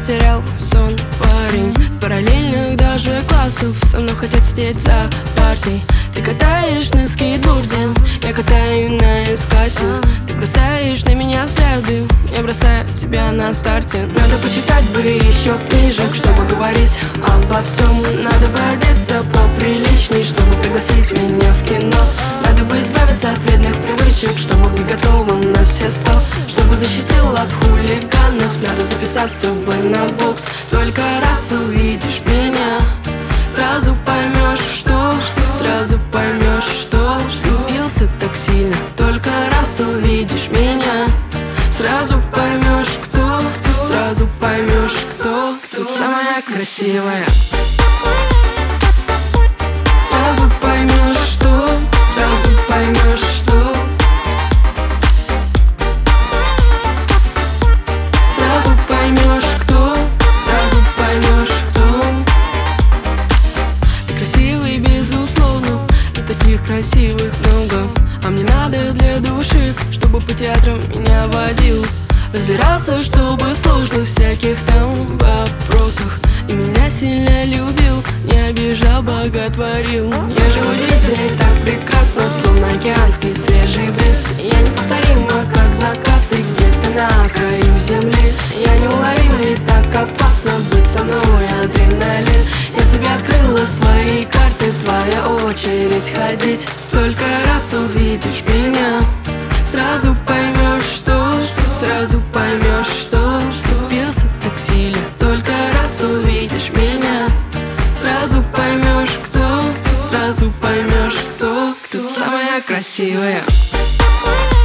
потерял сон парень с параллельных даже классов. Со мной хотят сидеть за партой. Ты катаешь на скейтборде, я катаю на С-классе. Ты бросаешь на меня взгляды, я бросаю тебя на старте. Надо почитать бы еще книжек, чтобы говорить обо всем. Надо бы одеться поприличней, чтобы пригласить меня в кино. Надо бы избавиться от вредных привычек, чтобы быть готовым на все 100. Чтобы защитил от хулиганов, надо записаться бы на бокс. Только раз увидишь меня, сразу поймешь, что. Сразу поймешь, что влюбился так сильно. Только раз увидишь меня, сразу поймешь, кто. Сразу поймешь, кто. Тут самая красивая. Сразу поймешь, что. Сразу поймешь, что. Сразу поймешь, кто. Сразу поймешь, кто. Ты красивый, безусловно, и таких красивых много. А мне надо для души, чтобы по театрам меня водил. Разбирался, чтобы в сложных всяких там вопросах. И меня сильно любил, не обижал, боготворил. Я живу здесь и так прекрасно, словно океанский свежий бриз. Я неповторима, как закаты где-то на краю земли. Я неуловима и так опасно быть со мной, адреналин. Я тебе открыла свои карты, твоя очередь ходить. Только раз увидишь меня, сразу поймешь, что. Сразу поймешь, что влюбился так сильно. Только раз увидишь меня, сразу поймешь, кто. Сразу поймешь, кто. Тут самая красивая.